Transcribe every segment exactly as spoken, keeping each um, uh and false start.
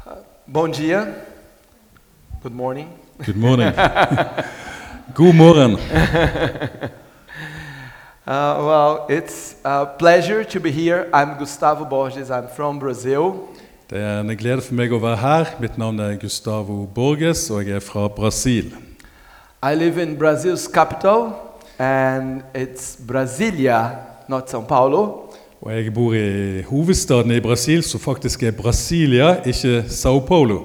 Bom dia. Good morning. Good morning. God morgen. Uh, well, it's a pleasure to be here. I'm Gustavo Borges. I'm from Brazil. Det er en glede for meg å være her. Mitt navn er Gustavo Borges, og jeg er fra Brasil. I live in Brazil's capital, and it's Brasilia, not São Paulo. Og jeg bor i hovedstaden i Brasil, som faktisk er Brasilia, ikke São Paulo.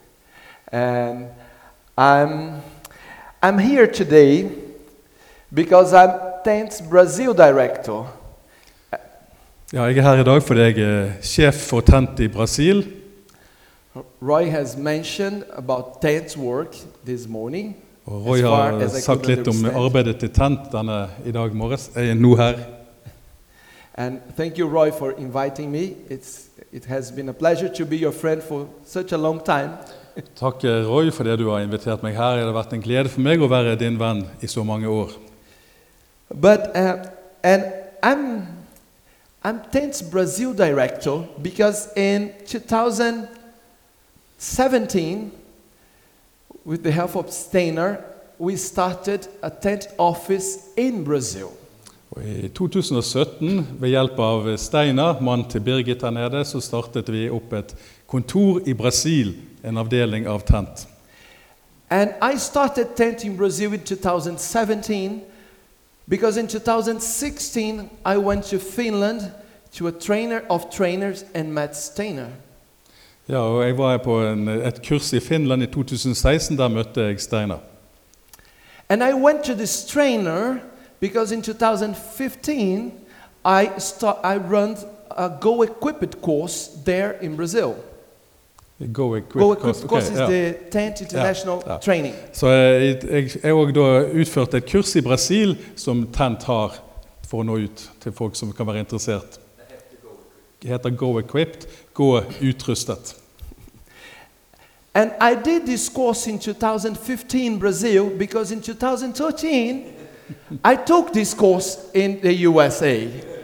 And I'm, I'm here today because I'm Tents Brazil director. Ja, jeg er her i dag fordi jeg er sjef for Tent i Brasil. Roy has mentioned about Tent's work this morning. Og Roy As far har as I sagt could litt om understand. arbeidet til Tent denne i dag morges. Jeg er nå her. And thank you, Roy, for inviting me. It's, it has been a pleasure to be your friend for such a long time. Takk Roy for det du har invitert meg her. Det har vært en glede for meg å være din venn i så mange år. But uh, and I'm I'm Tents Brazil director because in two thousand seventeen, with the help of Steiner, we started a tent office in Brazil. Og I to tusen og sytten, ved hjelp av Steiner, mann til Birgit her nede, så startet vi opp et kontor i Brasil, en avdeling av Tent. And I started Tent in Brazil in two thousand seventeen because in two thousand sixteen I went to Finland to a trainer of trainers and met Steiner. Ja, og jeg var på en, et kurs i Finland i to tusen seksten, der møtte jeg Steiner. And I went to this trainer because in two thousand fifteen I start, I run a Go Equipped course there in Brazil. Go Equipped Go Equipped course, course ok, is ja. the Tent International Ja, ja. training. Så jeg, jeg, jeg har da utført et kurs i Brasil som Tent har for å nå ut til folk som kan være interessert. Det heter Go Equipped, gå utrustet. And I did this course in two thousand fifteen Brazil because in two thousand thirteen I took this course in the U S A.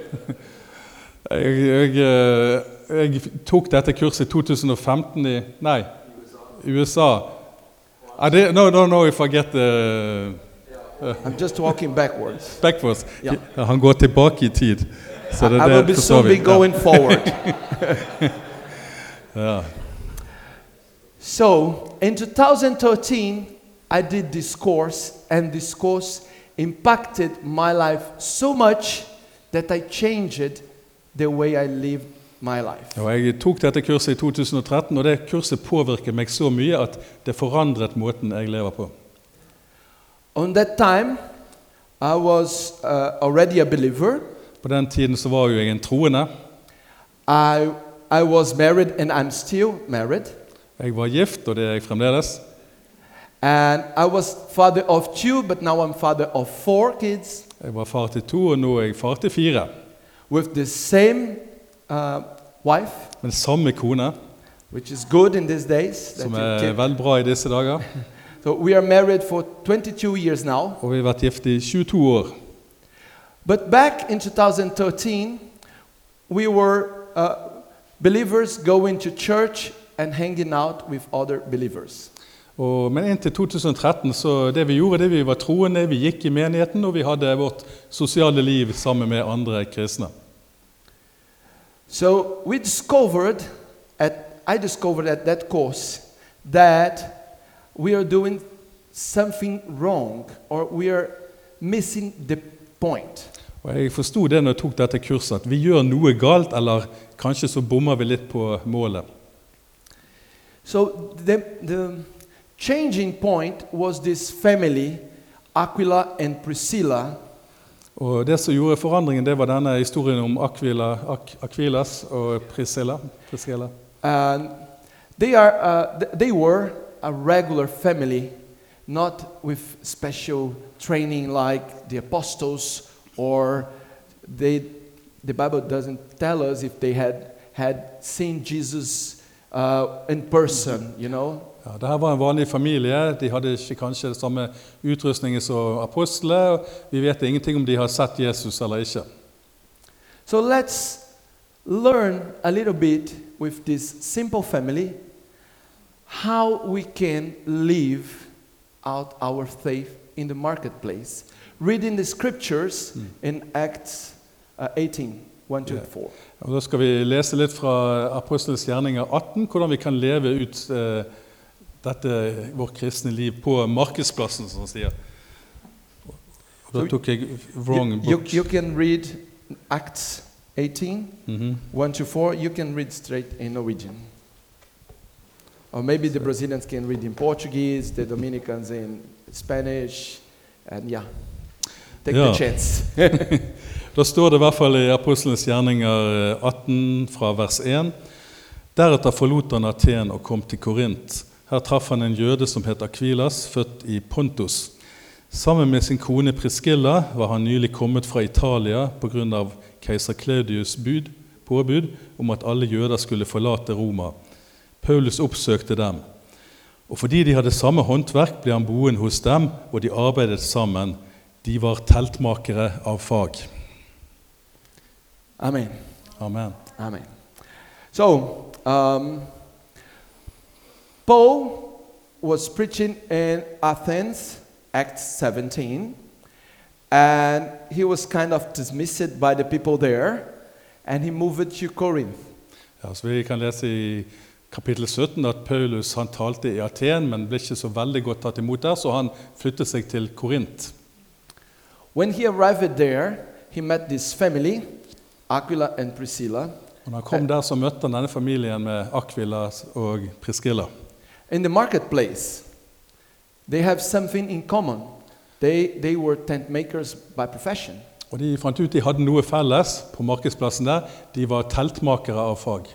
Jeg, jeg, jeg tok dette kurset i to tusen og femten i, nei, U S A. I did, no, no, no, if I get the uh, I'm just walking backwards. backwards. Ja. Han går tilbake i tid. Så det, I will det be forstår soon vi. be going forward. Ja. So in two thousand thirteen I did this course, and this course impacted my life so much that I changed the way I lived my life. Og jeg tok dette kurset i to tusen og tretten, og det kurset påvirket meg så mye at det forandret måten jeg lever på. On that time I was uh, already a believer. På den tiden så var jo jeg en troende. I, I was married and I'm still married. Jeg var gift, og det er jeg fremdeles. And I was father of two, but now I'm father of four kids Jeg var far til to, og nå er jeg far til fire. with the same uh, wife, Men samme kone, which is good in these days. that som you er can- vel bra i disse dager. So we are married for twenty-two years now. Og vi har vært gift i tjueto år. But back in two thousand thirteen, we were uh, believers going to church and hanging out with other believers. Og, men inntil to tusen og tretten, så det vi gjorde, det vi var troende, vi gikk i menigheten, og vi hadde vårt sosiale liv sammen med andre kristne. So we discovered, at, I discovered at that course, that we are doing something wrong, or we are missing the point. Og jeg forstod det når jeg tok dette kurset, at vi gjør noe galt, eller kanskje så bommer vi litt på målet. So the, the changing point was this family, Aquila and Priscilla, Og det som gjorde forandringen, det var denne historien om Aquila, Ak, Aquilas og Priscilla. Priscilla. and they, are, uh, th- they were a regular family, not with special training like the apostles, or they, the Bible doesn't tell us if they had, had seen Jesus uh, in person, you know. Ja, det her var en vanlig familie, de hadde ikke kanskje det samme utrustningen som apostler, og vi vet ingenting om de har sett Jesus eller ikke. So let's learn a little bit with this simple family how we can live out our faith in the marketplace. Reading the scriptures in Acts uh, eighteen, one to four. Og da skal vi lese litt fra Apostlenes gjerninger atten, hvordan vi kan leve ut eh, dette vårt kristne liv på markedsplassen, som han sier. Og da tok jeg wrong You, you, book. you can read Acts eighteen, Mhm. one to four. You can read straight in Norwegian. Or maybe the Brazilians can read in Portuguese, the Dominicans in Spanish, and yeah, take Ja. the chance. Da står det i hvert fall i Apostlenes gjerninger atten fra vers én. Deretter forlot han Aten og kom til Korint. Her traff han en jøde som het Akvilas, født i Pontus. Sammen med sin kone Priscilla var han nylig kommet fra Italia på grunn av keiser Claudius bud, påbud om at alle jøder skulle forlate Roma. Paulus oppsøkte dem, og fordi de hadde samme håndverk ble han boende hos dem, og de arbeidet sammen. De var teltmakere av fag. Amen. Amen. Amen. So, um, Paul was preaching in Athens, Acts seventeen, and he was kind of dismissed by the people there, and he moved to Corinth. Ja, så vi kan lese i kapittel sytten at Paulus han talte i Aten, men ble ikke så veldig godt tatt imot der, så han flyttet seg til Korint. When he arrived there, he met this family, Aquila and Priscilla. Og når han kom der, så møtte han denne familien med Aquila og Priscilla. In the marketplace, they have something in common. They, they were tent makers by profession. Og de fant ut de hadde noe felles på markedsplassen der. De var teltmakere av fag.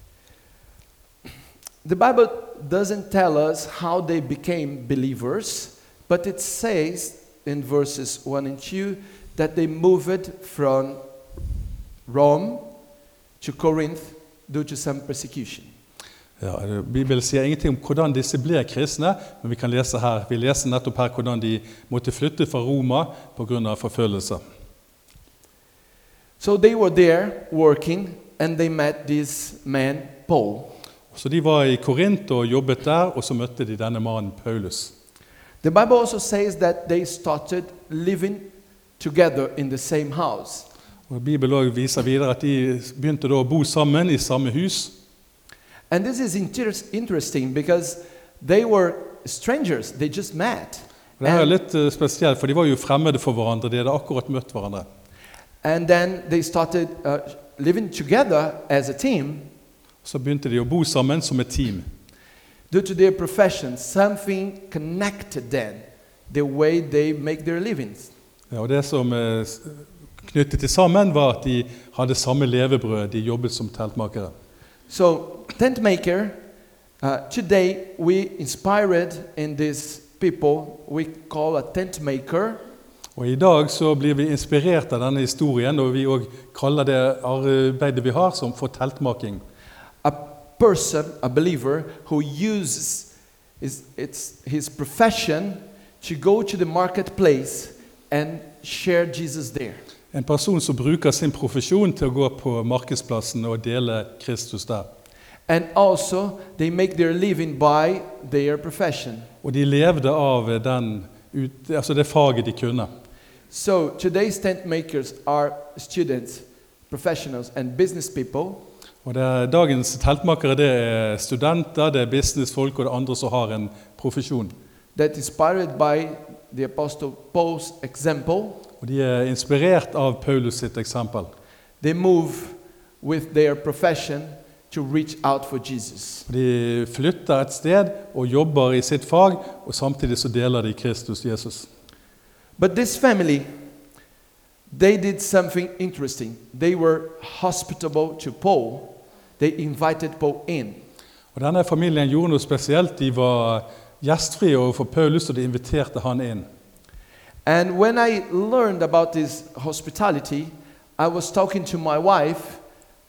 The Bible doesn't tell us how they became believers, but it says in verses one and two that they moved from Rome to Corinth due to some persecution. Ja, Bibelen sier ingenting om hvordan disse ble kristne, men vi kan lese her. Vi leser nettopp her hvordan de måtte flytte fra Roma på grunn av forfølgelse. So they were there working, and they met this man, Paul. Så de var i Korint og jobbet der, og så møtte de denne mannen Paulus. The Bible also says that they started living together in the same house. Og Bibelen også viser videre at de begynte da å bo sammen i samme hus. And this is inter- interesting because they were strangers, they just met. Og det her er And, litt eh, spesielt, for de var jo fremmede for hverandre, de hadde akkurat møtt hverandre. and then they started uh, living together as a team. Så begynte de å bo sammen som et team. Due to their profession, something connected them, the way they make their livings. Ja, og det som eh, s- knyttet til sammen var at de hadde samme levebrød, de jobbet som teltmakere. So, tent maker, uh, today we inspired in these people we call a tent maker. Og i dag så blir vi inspirert av denne historien, og vi også kaller det arbeidet vi har som for teltmaking. A person, a believer, who uses his, it's his profession to go to the marketplace and share Jesus there. En person som bruker sin profesjon til å gå på markedsplassen og dele Kristus der. And also, they make their living by their profession. Og de levde av den, ut- altså det faget de kunne. So, today's tent makers are students, professionals, and business people. Og det er, dagens teltmakere det er studenter, det er businessfolk og det er andre som har en profesjon. That inspired by the Apostle Paul's example, Og de er inspirert av Paulus sitt eksempel. they move with their profession to reach out for Jesus. De flytter et sted og jobber i sitt fag, og samtidig så deler de Kristus Jesus. But this family, they did something interesting. They were hospitable to Paul. They invited Paul in. Og denne familien gjorde noe spesielt. De var gjestfrie overfor Paulus, og de inviterte han inn. And when I learned about this hospitality, I was talking to my wife.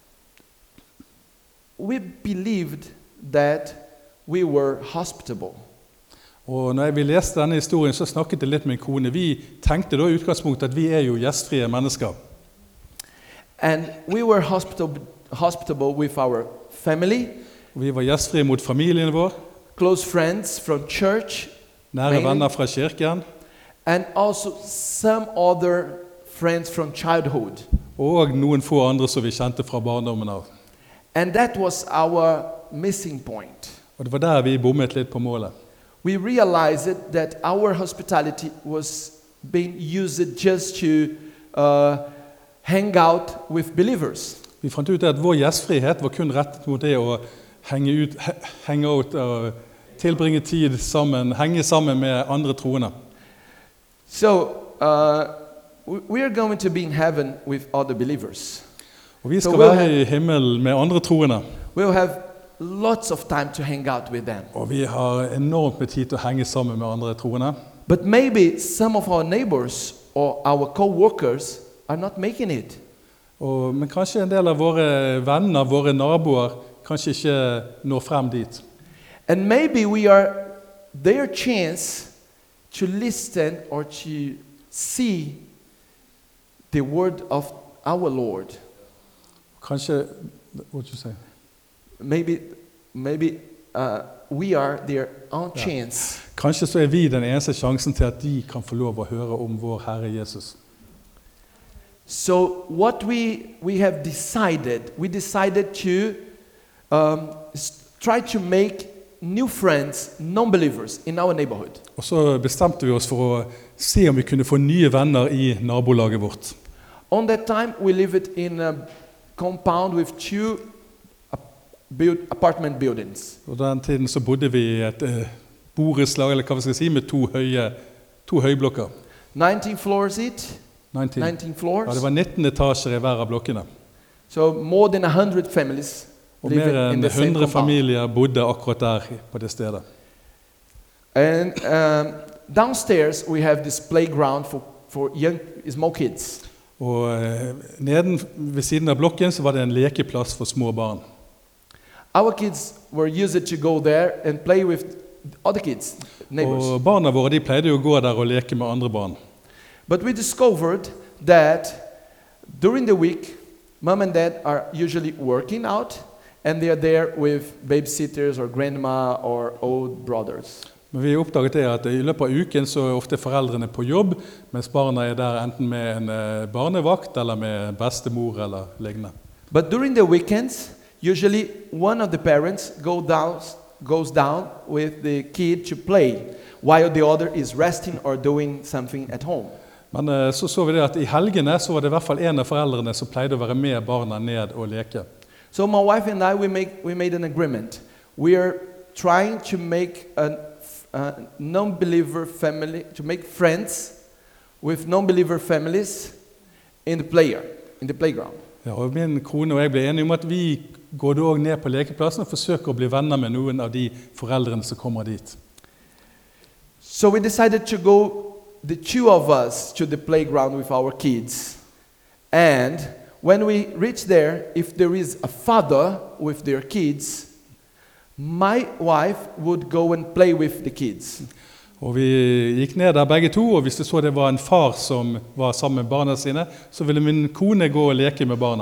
We believed that we were hospitable. Og når vi leste denne historien, så snakket jeg litt med min kone. Vi tenkte da i utgangspunktet at vi er jo gjestfrie mennesker. And we were hospitable, hospitable with our family, Og vi var gjestfrie mot familien vår, close friends from church, Nære Mainly. venner fra kirken, and also some other friends from childhood. og noen få andre som vi kjente fra barndommen av. And that was our missing point. Og det var der vi bommet litt på målet. We realized that our hospitality was being used just to uh, hang out with believers. Vi fant ut at vår gjestfrihet var kun rettet mot det å henge ut, he- henge ut og tilbringe tid sammen, henge sammen med andre troende. So uh, we we are going to be in heaven with other believers. Og vi Så skal we'll være i himmelen med andre troende. We'll have lots of time to hang out with them. Og vi har enormt med tid til å henge sammen med andre troende. But maybe some of our neighbors or our co-workers are not making it. Og, men kanskje en del av våre venner, våre naboer, kanskje ikke når frem dit. And maybe we are their chance to listen or to see the word of our Lord. Kanskje, what you say? Maybe, maybe uh, we are their own Yeah. chance. Kanskje så er vi den eneste sjansen til at de kan få lov å høre om vår Herre Jesus. So what we, we have decided, we decided to um, s- try to make new friends, non-believers in our neighborhood. Og så bestemte vi oss for å se om vi kunne få nye venner i nabolaget vårt. On that time, we lived in a compound with two ap- build, apartment buildings. Og den tiden så bodde vi i et eh, borettslag, eller hva vi skal si, med to høye, to høyblokker. nineteen floors each, nineteen. nineteen Ja, floors. det var nitten etasjer i hver av blokkene. So more than one hundred families Og living mer in enn the same hundre compound. familier bodde akkurat der på det stedet. And um, downstairs, we have this playground for, for young, small kids. Og eh, neden ved siden av blokken så var det en lekeplass for små barn. Our kids were used to go there and play with other kids, neighbors. Og barna våre de pleide jo å gå der og leke med andre barn. But we discovered that during the week, mom and dad are usually working out, and they are there with babysitters or grandma or old brothers. Men vi oppdaget det at i løpet av uken så er ofte foreldrene på jobb, mens barna er der enten med en eh, barnevakt eller med bestemor eller lignende. But during the weekends, usually one of the parents go down, goes down with the kid to play, while the other is resting or doing something at home. Men eh, så så vi det at i helgene så var det i hvert fall en av foreldrene som pleide å være med barna ned og leke. So my wife and I, we, make, we made an agreement. We are trying to make a, a non-believer family, to make friends with non-believer families in the player, in the playground. Ja, og min kone og jeg ble enige om at vi går da også ned på lekeplassen og forsøker å bli venner med noen av de foreldrene som kommer dit. So we decided to go, the two of us, to the playground with our kids. And when we reach there, if there is a father with their kids, my wife would go and play with the kids. Og vi gikk ned der begge to, og hvis det så det var en far som var sammen med barna sine, så ville min kone gå og leke med barna.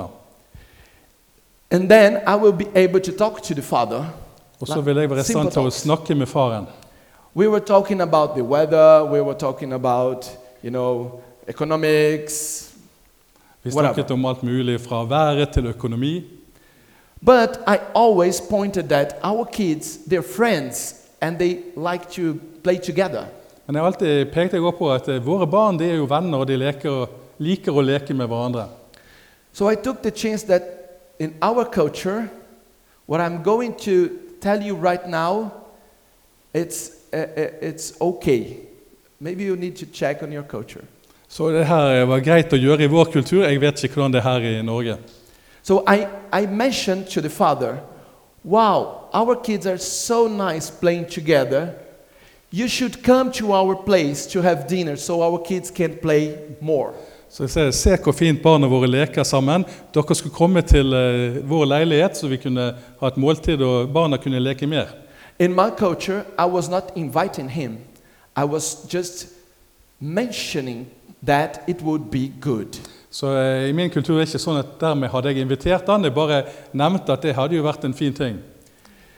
And then I will be able to talk to the father. Og så ville jeg være i stand til å snakke med faren. We were talking about the weather, we were talking about, you know, economics, Vi whatever. snakket om alt mulig fra været til økonomi. But I always pointed that our kids, they're friends, and they like to play together. Men jeg har alltid pekt jeg også på at eh, våre barn de er jo venner, og de leker, liker å leke med hverandre. So I took the chance that in our culture, what I'm going to tell you right now, it's, uh, uh, it's okay. Maybe you need to check on your culture. Så det her var greit å gjøre i vår kultur. Jeg vet ikke hvordan det er her i Norge. So I, I mentioned to the father, wow, our kids are so nice playing together. You should come to our place to have dinner so our kids can play more. Så jeg ser, se hvor fint barna våre leker sammen. Dere skulle komme til eh, vår leilighet så vi kunne ha et måltid og barna kunne leke mer. In my culture, I was not inviting him. I was just mentioning that it would be good. Så eh, i min kultur er det ikke sånn at dermed hadde jeg invitert han, jeg bare nevnte at det hadde jo vært en fin ting.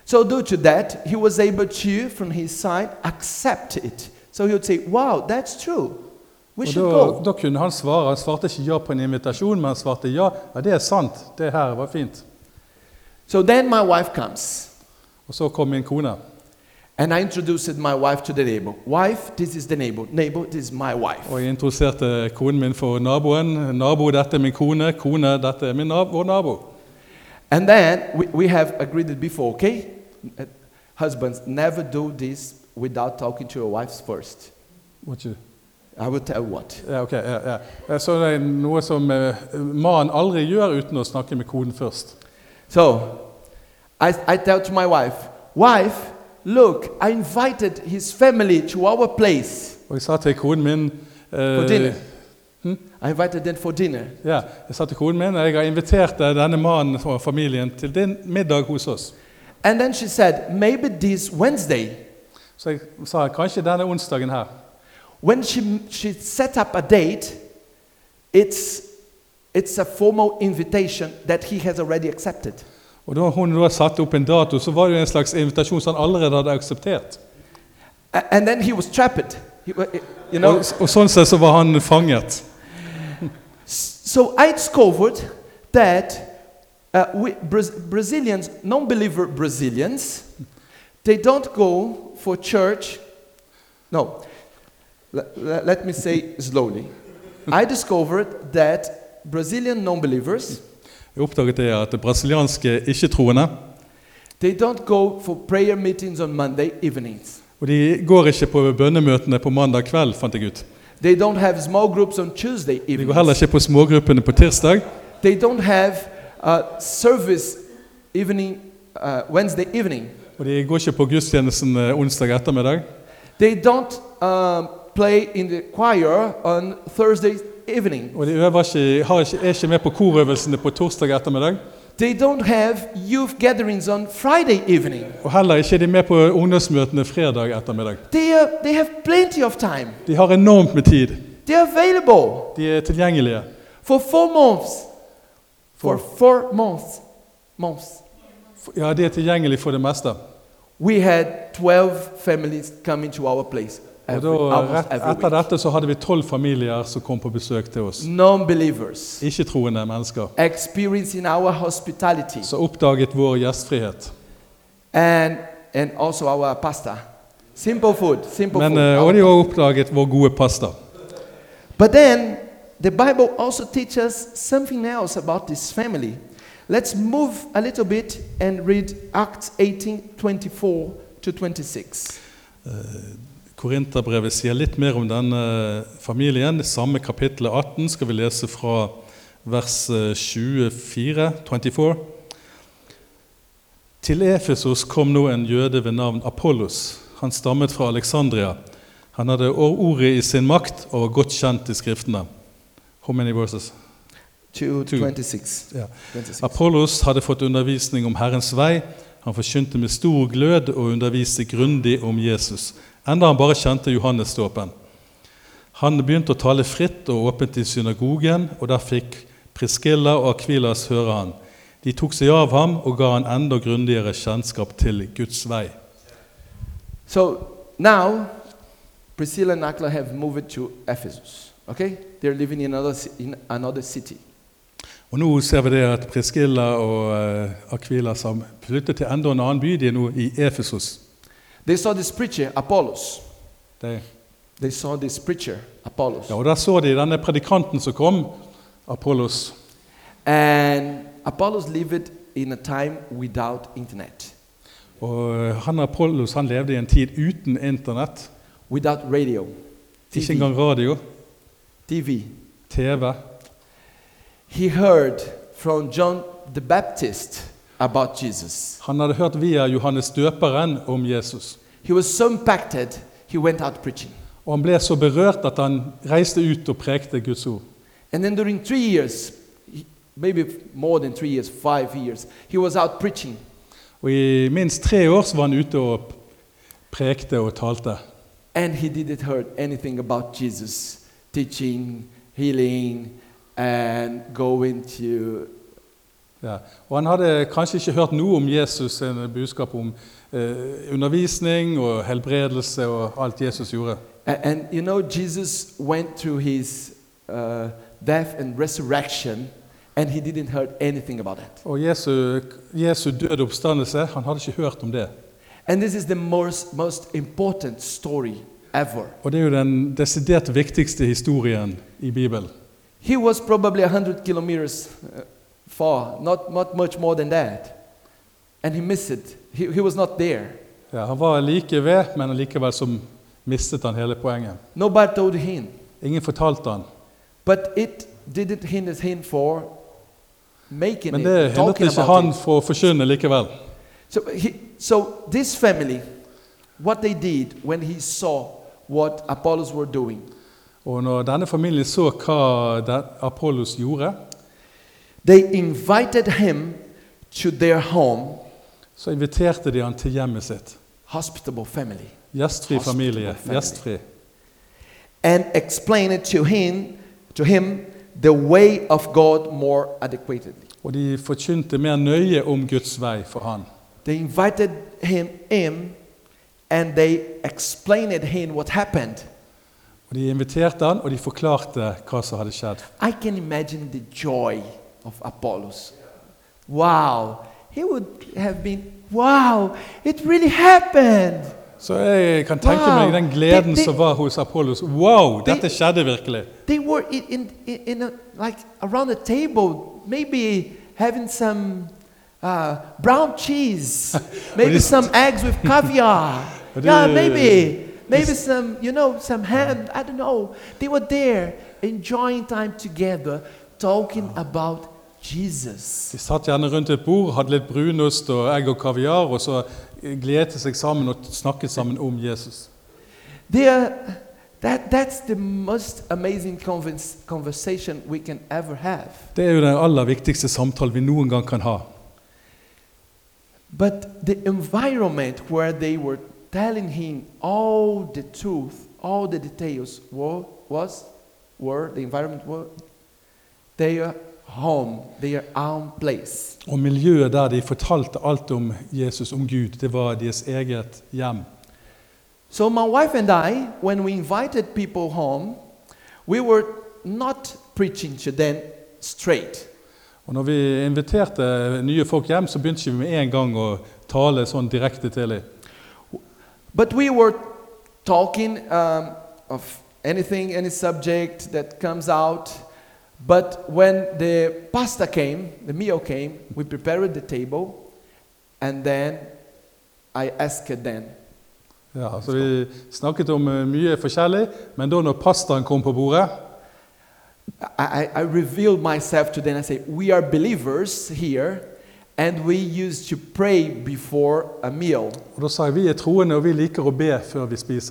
So due to that, he was able to, from his side, accept it. So he would say, wow, that's true. We Og should da, go. da kunne han svare. Han svarte ikke ja på en invitasjon, men han svarte ja. Ja, det er sant. Det her var fint. So then my wife comes. Og så kom min kone. And I introduced my wife to the neighbor. Wife, this is the neighbor. Neighbor, this is my wife. Og jeg introduserte konen min for naboen. Nabo, dette er min kone. Kone, dette er min nabo, vår nabo. And then we, we have agreed it before, okay? Uh, Husbands, never do this without talking to your wives first. What you? I will tell what. Ja, ok. Ja, ja. Så det er noe som uh, mannen aldri gjør uten å snakke med konen først. So I, I tell to my wife, wife, look, I invited his family to our place Og jeg sa til konen min for uh, dinner. I invited them for dinner. Ja, jeg sa til konen min jeg har invitert denne mannen og familien til din middag hos oss. And then she said, maybe this Wednesday. Så jeg sa kanskje denne onsdagen her. When she, she set up a date, it's, it's a formal invitation that he has already accepted. Og da hun da satte opp en dato, så var det jo en slags invitasjon som han allerede hadde akseptert. A- And then he was trapped. He, wa- you know? Og, og sånn sett så var han fanget. So I discovered that uh, we, Braz- Brazilians, non-believer Brazilians, they don't go for church. No, L- l- let me say slowly. I discovered that Brazilian non-believers, Jeg oppdaget det at brasilianske ikke-troende, they don't go for prayer meetings on Monday evenings. og de går ikke på bønnemøtene på mandag kveld, fant jeg ut. They don't have small groups on Tuesday De går evenings. heller ikke på smågruppene på tirsdag, They don't have uh, service evening, uh, Wednesday evening. og de går ikke på gudstjenesten eh, onsdag ettermiddag. They don't um, play in the choir on Thursday evening. Og de øver ikke, har ikke, er ikke med på korøvelsene på torsdag ettermiddag. They don't have youth gatherings on Friday evening. Og heller ikke er de med på ungdomsmøtene fredag ettermiddag. They, are, they have plenty of time. De har enormt med tid. They are available De er tilgjengelige. for four months. For four months. Months. Ja, de er tilgjengelige for det meste. We had twelve families coming to our place Og every, da, almost rett every etter week. dette så hadde vi tolv familier som kom på besøk til oss. Non-believers Ikke-troende mennesker. experiencing our hospitality. Så oppdaget vår gjestfrihet. And, and also our pasta. Simple food, simple Men, food. eh, og de har oppdaget vår gode pasta. But then the Bible also teaches something else about this family. Let's move a little bit and read Acts eighteen twenty-four to twenty-six. Korinterbrevet sier litt mer om denne familien. Samme kapittel atten skal vi lese fra vers eh, tjuefire, tjuefire. Til Efesos kom nå en jøde ved navn Apollos. Han stammet fra Alexandria. Han hadde ordet i sin makt og var godt kjent i skriftene. How many verses? To Two. twenty-six. Ja. twenty-six. Apollos hadde fått undervisning om Herrens vei. Han forkynte med stor glød og underviste grundig om Jesus, enda han bare kjente Johannesdåpen. Han begynte å tale fritt og åpent i synagogen, og der fikk Priskilla og Akvilas høre han. De tok seg av ham og ga han enda grundigere kjennskap til Guds vei. So now Priscilla and Aquila have moved to Ephesus. Okay? They're living in another, ci- in another city. Og nå ser vi det at Priskilla og eh, Akvilas har flyttet til enda en annen by. De er nå i Efesos. They saw this preacher, Apollos. Det, They saw this preacher, Apollos. ja, og der så de denne predikanten som kom, Apollos. And Apollos lived in a time without internet, Og eh, han Apollos han levde i en tid uten internett, without radio, ikke T V. engang radio, T V. T V. He heard from John the Baptist about Jesus. Han hadde hørt via Johannes døperen om Jesus. He was so impacted, he went out preaching. Og han ble så berørt at han reiste ut og prekte Guds ord. And then during three years, he- maybe more than three years, five years, he was out preaching. Og i minst tre år så var han ute og prekte og talte. And he didn't heard anything about Jesus teaching, healing, and going to Ja. Og han hadde kanskje ikke hørt noe om Jesus, en budskap om eh, undervisning og helbredelse og alt Jesus gjorde. And, and you know, Jesus went through his uh, death and resurrection, and he didn't hear anything about it. Og Jesu, Jesu døde oppstandelse, han hadde ikke hørt om det. And this is the most, most important story ever. Og det er jo den desidert viktigste historien i Bibelen. He was probably one hundred kilometers uh, far, not, not much more than that. And he missed it. He, he was not there. Ja, han var like ved, men likevel så mistet han hele poenget. Nobody told him. Ingen fortalte han. But it didn't hinder him for making Men it, det hindret talking ikke about han it. for å forkynne likevel. So, he, so this family, what they did when he saw what Apollos were doing, Og når denne familien så hva den Apollos gjorde, they invited him to their home, så inviterte de han til hjemmet sitt. hospitable family, Gjestfri familie, Hospitable family. gjestfri. and explain it to him, to him the way of God more adequately. Og de forkynte mer nøye om Guds vei for han. They invited him in, and they explained him what happened. Og de inviterte han, og de forklarte hva som hadde skjedd. I can imagine the joy of Apollos. Wow, he would have been, wow, it really happened. Så jeg kan tenke Wow. meg den gleden Det- det- som var hos Apollos. Wow, Det- dette skjedde virkelig. They were in, in, in, in a, like around the table, maybe having some uh, brown cheese, maybe this- some eggs with caviar. But Yeah, the- maybe, maybe this- some, you know, some ham. I don't know. They were there enjoying time together, talking about Jesus. De satt gjerne rundt et bord, hadde litt brunost og egg og kaviar, og så gledet seg sammen og snakket sammen om Jesus. They are, that, that's the most amazing convers- conversation we can ever have. Det er jo den aller viktigste samtalen vi noen gang kan ha. But the environment where they were telling him all the truth, all the details, were, was, were, the environment were their home, their own place. Og miljøet der de fortalte alt om Jesus, om Gud, det var deres eget hjem. So my wife and I, when we invited people home, we were not preaching to them straight. Og når vi inviterte nye folk hjem, så begynte vi med en gang å tale sånn direkte til dem. But we were talking um, of anything, any subject that comes out. But when the pasta came, the meal came, we prepared the table, and then I asked them, Ja, så vi snakket om eh, mye forskjellig, men da når pastaen kom på bordet, I, I, I revealed myself to them. I said, we are believers here, and we used to pray before a meal. og da sa jeg, vi er troende og vi liker å be før vi spiser.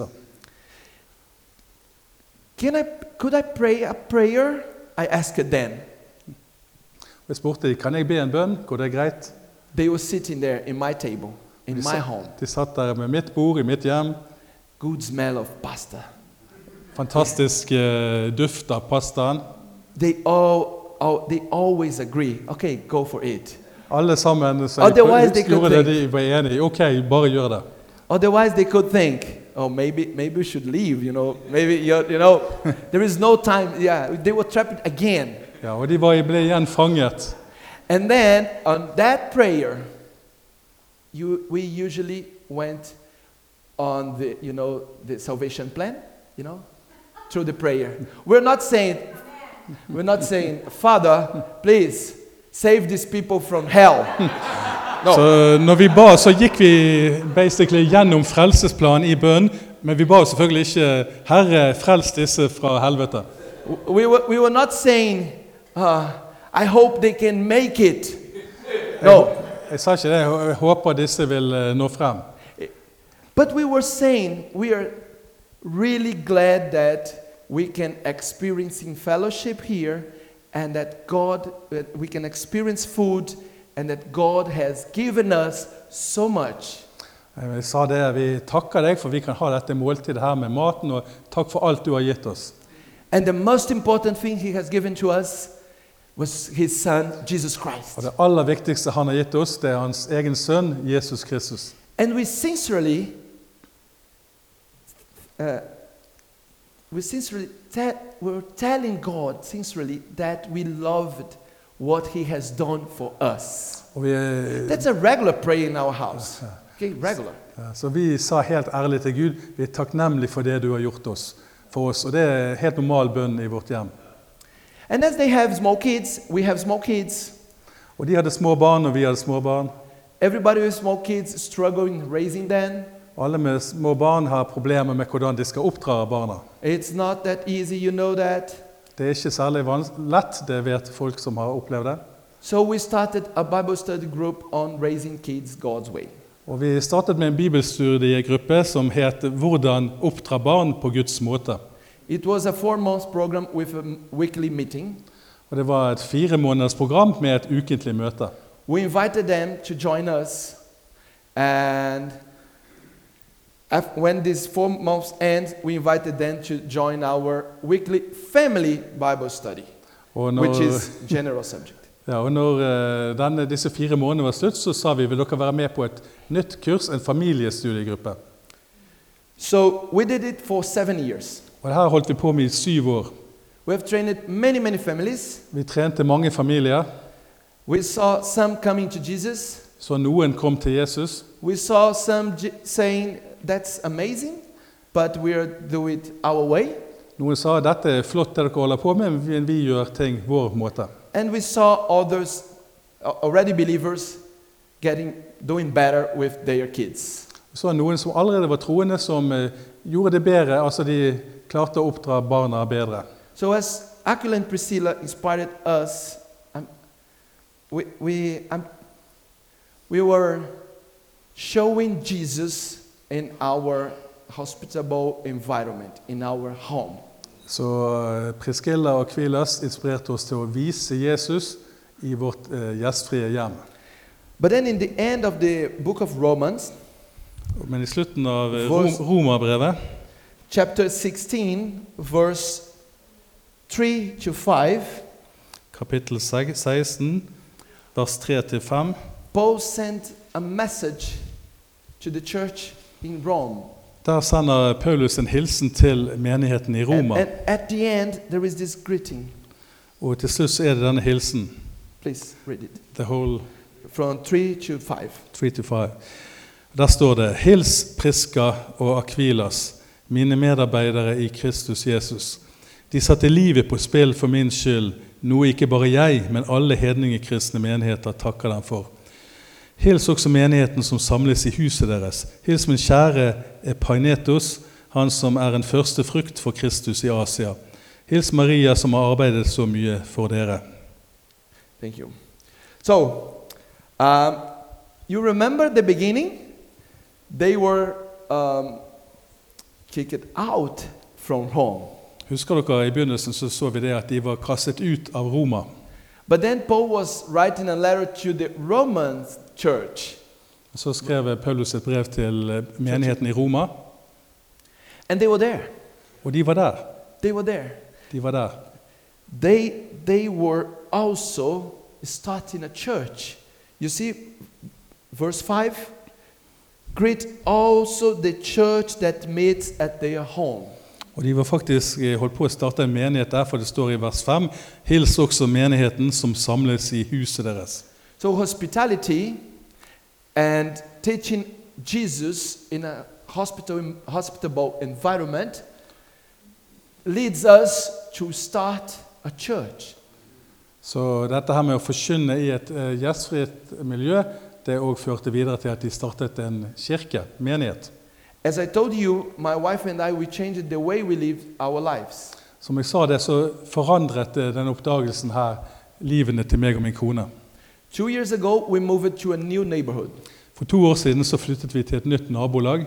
Can I, could I pray a prayer? I asked them. Jeg spurte, kan jeg be en bønn? Går det greit? They were sitting there in my table, in De my satt, home. de satt der med mitt bord i mitt hjem. Good smell of pasta. Fantastisk eh, duft av pastaen. They all, all they always agree. Okay, go for it. Alle sammen så Otherwise they could gjorde det think- de var enige. Ok, bare gjør det. Otherwise, they could think, oh, maybe maybe we should leave. You know, maybe you you know, there is no time. Yeah, they were trapped again. Ja, og de var, ble igjen fanget. And then on that prayer, you we usually went on the you know the salvation plan. You know, through the prayer. We're not saying, we're not saying, Father, please save these people from hell. No. Så når vi ba, så gikk vi basically gjennom frelsesplan i bønn, men vi ba selvfølgelig ikke, Herre, frels disse fra helvete. We were, we were not saying, uh, I hope they can make it. No. Jeg sa ikke det, jeg håper disse vil eh, nå frem. But we were saying, we are really glad that we can experience in fellowship here, and that God, that we can experience food, and that God has given us so much. Jeg sa det, vi takker deg for vi kan ha dette måltidet her med maten, og takk for alt du har gitt oss. And the most important thing He has given to us, was his son, Jesus Christ. Og det aller viktigste han har gitt oss, det er hans egen sønn, Jesus Kristus. And we sincerely, uh, we sincerely, te- we're telling God sincerely that we loved what he has done for us. Og vi, eh, That's a regular prayer in our house. Okay, regular. ja, så vi sa helt ærlig til Gud, vi er takknemlige for det du har gjort oss, for oss. Og det er helt normal bønn i vårt hjem. And as they have small kids, we have small kids. Og de hadde små barn, og vi hadde små barn. Everybody with small kids struggling raising them. Alle med små barn har problemer med hvordan de skal oppdra barna. It's not that easy, you know that. Det er ikke særlig vans- lett, det vet folk som har opplevd det. So we started a Bible study group on raising kids God's way. Og vi startet med en bibelstudiegruppe som het «Hvordan oppdra barn på Guds måte». It was a four-month program with a m- weekly meeting. Og det var et fire måneders program med et ukentlig møte. We invited them to join us, and af- when this four months ends, we invited them to join our weekly family Bible study, Og når, which is general subject. ja, og når eh, denne, disse fire månedene var slutt, så sa vi, vil dere være med på et nytt kurs, en familiestudiegruppe. So we did it for seven years. Og det her holdt vi på med i syv år. We have trained many, many families. Vi trente mange familier, We saw some coming to Jesus. så noen kom til Jesus. We saw some j- saying, that's amazing, but we'll do it our way. Noen sa, dette er flott det dere holder på med, men vi gjør ting vår måte. And we saw others, uh, already believers, getting, doing better with their kids. Vi så noen som allerede var troende, som eh, gjorde det bedre, altså de klarte å oppdra barna bedre. So as Aquila and Priscilla inspired us, um, we, we, um, we were showing Jesus in our hospitable environment, in our home. Så eh, Priscilla og Aquilas inspirerte oss til å vise Jesus i vårt eh, gjestfrie hjem. But then in the end of the book of Romans, Men i slutten av eh, Vers- Rom, Romerbrevet, chapter sixteen, verse three to five, kapittel seksten, vers tre til fem, Paul sent a message to the church in Rome. der sender Paulus en hilsen til menigheten i And, Roma. and at the end, there is this greeting. Og til slutt så er det denne hilsen, Please read it. the whole From three to five. three to five. Der står det, hils Priska og Aquilas, mine medarbeidere i Kristus Jesus. De satte livet på spill for min skyld, noe ikke bare jeg, men alle hedningekristne menigheter takker dem for. Hils også menigheten som samles i huset deres. Hils min kjære Epainetos, han som er en første frukt for Kristus i Asia. Hils Maria som har arbeidet så mye for dere. Thank you. So, um, you remember the beginning? They were um, kicked out from home. Husker dere i begynnelsen så så vi det at de var kastet ut av Roma. But then Paul was writing a letter to the Roman church. Så skrev Paulus et brev til eh, menigheten i Roma, And they were there. og de var der. They were there. De var der. They, they were also starting a church. You see, verse five, greet also the church that meets at their home. Og de var faktisk eh, holdt på å starte en menighet der, for det står i vers fem, hils også menigheten som samles i huset deres. So hospitality and teaching Jesus in a hospital, hospitable environment leads us to start a church. Så dette her med å forkynne i et eh, gjestfritt miljø, det også førte videre til at de startet en kirke, menighet. As I told you, my wife and I, we changed the way we live our lives. Som jeg sa det, så forandret eh, den oppdagelsen her livene til meg og min kone. Two years ago, we moved to a new neighborhood. For to år siden så flyttet vi til et nytt nabolag,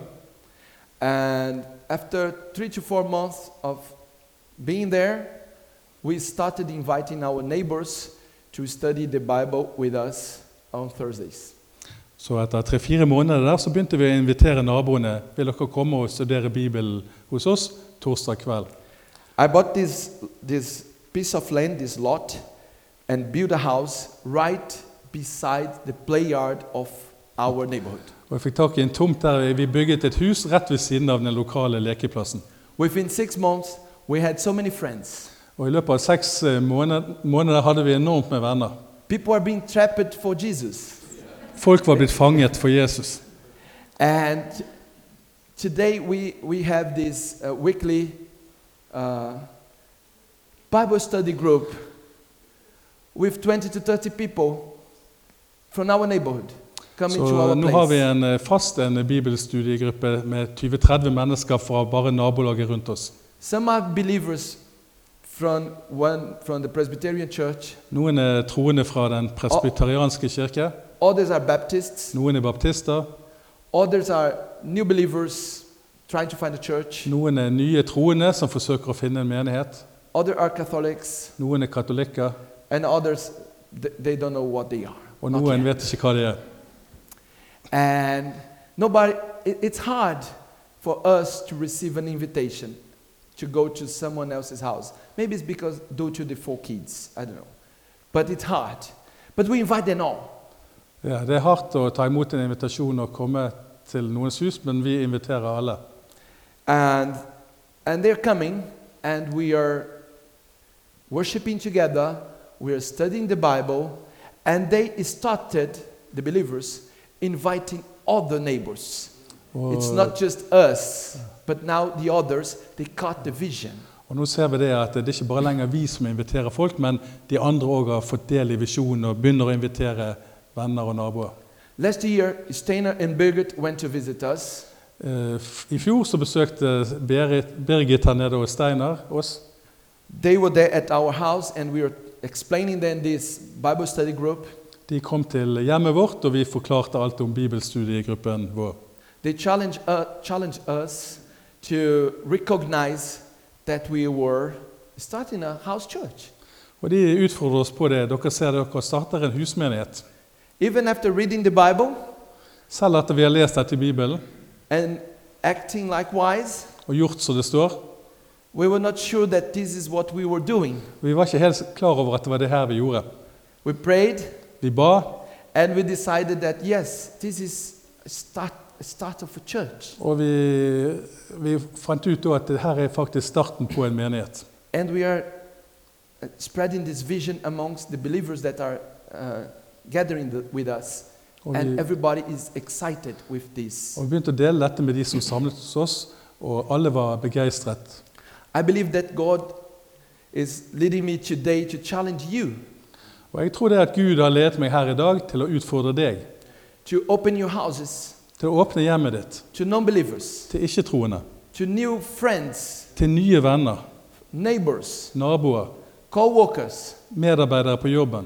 And after three to four months of being there, we started inviting our neighbors to study the Bible with us on Thursdays. så etter tre-fire måneder der så begynte vi å invitere naboene, vil dere komme og studere Bibelen hos oss torsdag kveld. I bought this, this piece of land, this lot, and build a house right beside the play yard of our neighborhood. Og jeg fikk tak i en tomt der vi bygget et hus rett ved siden av den lokale lekeplassen. Within six months, we had so many friends. Og i løpet av seks eh, måneder, måneder hadde vi enormt med venner. People are being trapped for Jesus. Folk var blitt fanget for Jesus. And today we, we have this uh, weekly uh, Bible study group with twenty to thirty people from our neighborhood coming to Så our nå har vi place. en eh, fast en bibelstudiegruppe med tjue til tretti mennesker fra bare nabolaget rundt oss. Some are believers from one from the Presbyterian Church. Noen er troende fra den presbyterianske kirke, Others are Baptists. noen er baptister, Others are new believers trying to find a church. noen er nye troende som forsøker å finne en menighet, Others are Catholics, noen er katolikker, and others th- they don't know what they are. og Not noen yet. vet ikke hva det er. And nobody, it, it's hard for us to receive an invitation to go to someone else's house. Maybe it's because due to the four kids, I don't know. But it's hard. But we invite them all. Ja, det er hardt å ta imot en invitasjon og komme til noens hus, men vi inviterer alle. And, and they're coming, and we are worshiping together, we are studying the Bible, and they started, the believers, inviting other neighbors. Og, It's not just us, but now the others, they caught the vision. og nå ser vi det at det er ikke bare lenger vi som inviterer folk, men de andre også har fått del i visjonen og begynner å invitere venner og naboer. Last year, Steiner and Birgit went to visit us. Eh, f- I fjor så besøkte Berit, Birgit her nede og Steinar oss. They were there at our house, and we were explaining them this Bible study group. De kom til hjemmet vårt, og vi forklarte alt om bibelstudiegruppen vår. They challenged, uh, challenged us to recognize that we were starting a house church. Og de utfordrer oss på det. Dere ser dere starter en husmenighet. Even after reading the Bible Selv etter vi har lest dette i Bibelen and acting likewise, og gjort som det står, we were not sure that this is what we were doing. vi var ikke helt klar over at det var det her vi gjorde. We prayed, Vi ba, and we decided that yes, this is a start, a start of a church. og vi, vi fant ut da at det her er faktisk starten på en menighet. And we are uh, spreading this vision amongst the believers that are uh, gathering the, with us. Og And vi, everybody is excited with this. og vi begynte å dele dette med de som samlet hos oss, og alle var begeistret. I believe that God is leading me today to challenge you Og jeg tror det er at Gud har ledet meg her i dag til å utfordre deg, to open your houses til å åpne hjemmet ditt, to non-believers, til ikke-troende, to new friends, til nye venner, neighbors, naboer, co-workers, medarbeidere på jobben,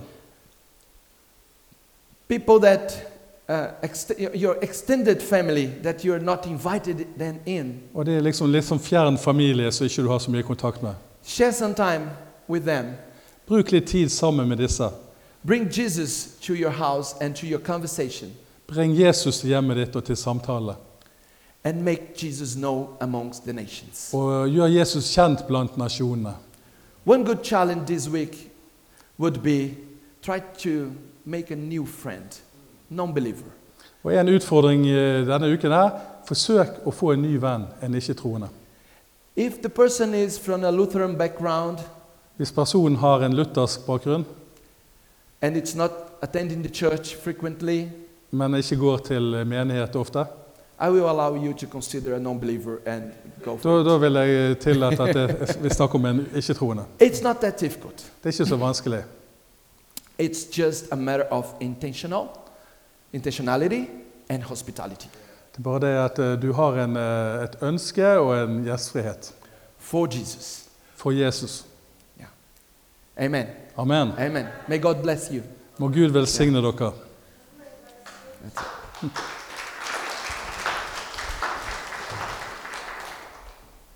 people that uh, ext- your extended family that you're not invited then in. og det er liksom litt sånn fjern familie som ikke du har så mye kontakt med. Share some time with them. Bruk litt tid sammen med disse. Bring Jesus to your house and to your conversation, Bring Jesus til hjemmet ditt og til samtale. and make Jesus know amongst the nations. Og gjør Jesus kjent blant nasjonene. One good challenge this week would be try to make a new friend, non-believer. Og en utfordring eh, denne uken her, forsøk å få en ny venn, en ikke-troende. If the person is from a Lutheran background Hvis personen har en luthersk bakgrunn, and it's not attending the church frequently, men ikke går til menighet ofte, I will allow you to consider a non-believer and go da, for da vil jeg tillate at det, vi snakker om en ikke-troende. it. It's not that difficult. Det er ikke så vanskelig. It's just a matter of intentional, intentionality and hospitality Det er bare det at eh, du har en, eh, et ønske og en gjestfrihet for Jesus. for Jesus. Amen. Amen. Amen. May God bless you. Må Gud velsigne dere. That's it.